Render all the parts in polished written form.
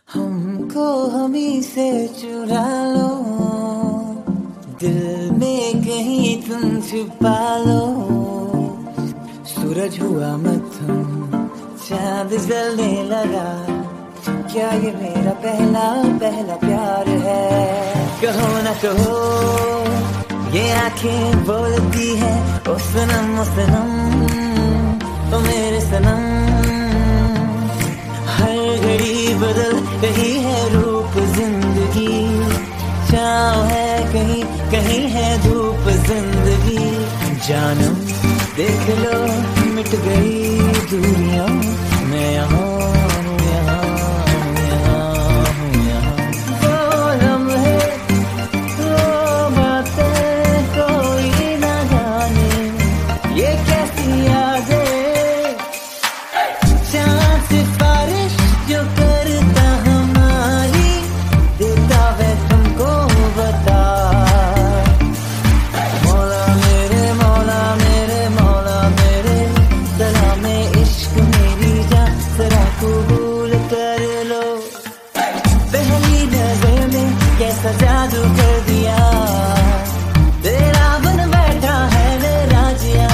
हमको हमी से चुरा लो, दिल में कहीं तुम छुपा लो। सूरज हुआ मध्यम, चांद जलने लगा, क्या ये मेरा पहला पहला प्यार है? कहो ना कहो, ये आंखें बोलती है ओ सनम ओ मेरे सनम। हर घड़ी बदल रही है रूप जिंदगी, छाँव है कहीं कहीं है धूप जिंदगी। जानम देख लो मिट गई दूरियां, मैं यहाँ जादू कर दिया, तेरा बन बैठा है मेरा जिया।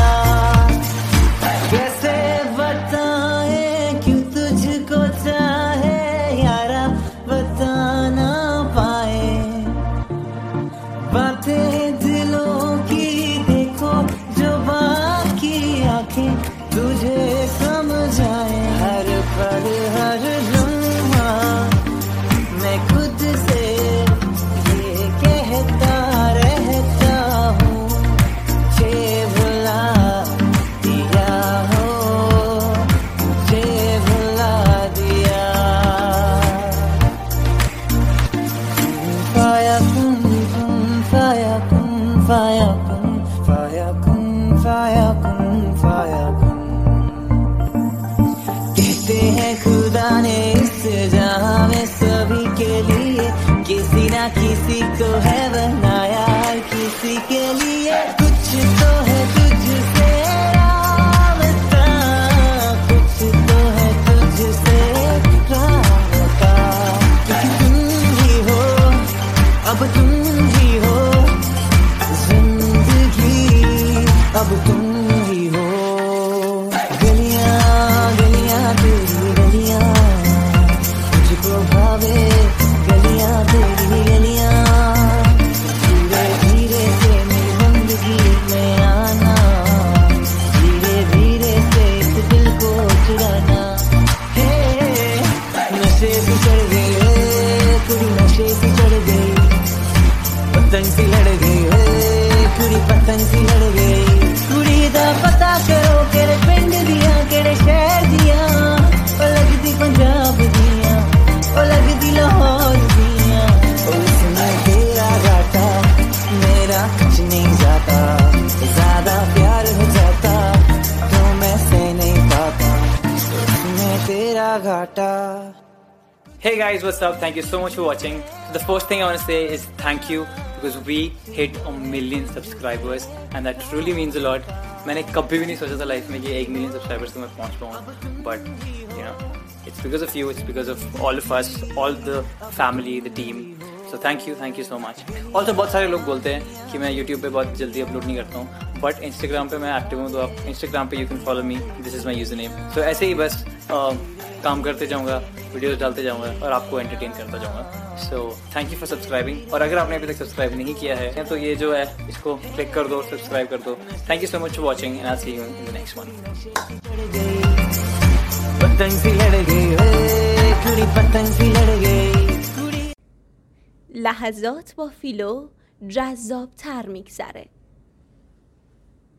कैसे बताए क्यों तुझको चाहे यारा, बता ना पाए बातें दिलों की। देखो जो बाकी आंखें तुझे समझाए, हर पल हर लम्हा मैं खुद से कहते हैं खुदा ने इस जहां में सभी के लिए किसी ना किसी को है बनाया, हर किसी के लिए कुछ तो है तुझसे राबता, कुछ तो है तुझसे राबता। तुम ही हो, अब तुम ही हो जिंदगी, अब तुम ही हो। गलियां गलियां तेरी गलियां मुझको भावे, गलियां तेरी गलियां। धीरे धीरे से मेरी जिंदगी में आना, धीरे धीरे से इस दिल को चुराना। हे नशे भी चढ़ गई, कुड़ी नशे भी चढ़ गई, पतंग सी लड़ गई, कुड़ी पतंग सी लड़ गई। कुड़ी दा पता करो केड़े पिंड दियां केड़े शहर दियां, ओ लगदी पंजाब दियां ओ लगदी लाहौर दियां। उसमें तेरा घाटा मेरा कुछ नहीं जाता, ज्यादा प्यार हो जाता तो मैं से नहीं पाता, उसमें तेरा घाटा। Hey guys, what's up? Thank you so much for watching. The first thing I want to say is thank you because we hit 1 million subscribers and that truly means a lot. मैंने कभी भी नहीं सोचा था life में कि 1 million subscribers तक मैं पहुंच पाऊंगा, but you know, it's because of you, it's because of all of us, all the family, the team. So thank you so much. Also बहुत सारे लोग बोलते हैं कि मैं YouTube पे बहुत जल्दी अपलोड नहीं करता हूँ, but Instagram पे मैं एक्टिव हूँ, तो आप Instagram पे you can follow me. This is my username. So ऐसे ही बस काम करते जाऊँगा, वीडियोस डालते जाऊँगा और आपको एंटरटेन करता जाऊँगा। So thank you for subscribing, और अगर आपने अभी तक सब्सक्राइब नहीं किया है तो ये जो है इसको क्लिक कर दो, सब्सक्राइब कर दो। Thank you so much for watching and I will see you in the next one. पतंग सी लड़ गई, कुड़ी पतंग सी लड़ गई। لحظات با فیلو جذاب تر میگذره.